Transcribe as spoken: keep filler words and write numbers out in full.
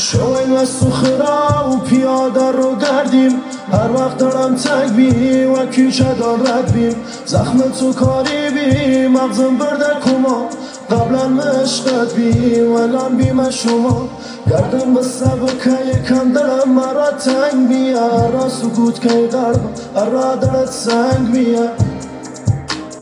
شوین و سخرا و پیاده رو گردیم، هر وقت دارم تنگ بی و کیچه دار رد بیم. زخم تو کاری بی مغزم برده کما، قبلا مشقت بی ولان بیم شما. گردم به سبر که یکم دلم مرا تنگ بیا، را سکوت که قلب را دلت سنگ بیا.